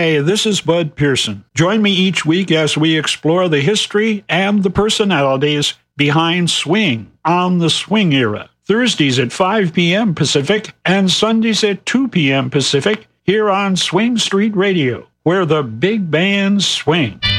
Hi, this is Bud Pearson. Join me each week as we explore the history and the personalities behind swing on the swing era. Thursdays at 5 p.m. Pacific and Sundays at 2 p.m. Pacific here on Swing Street Radio, where the big bands swing.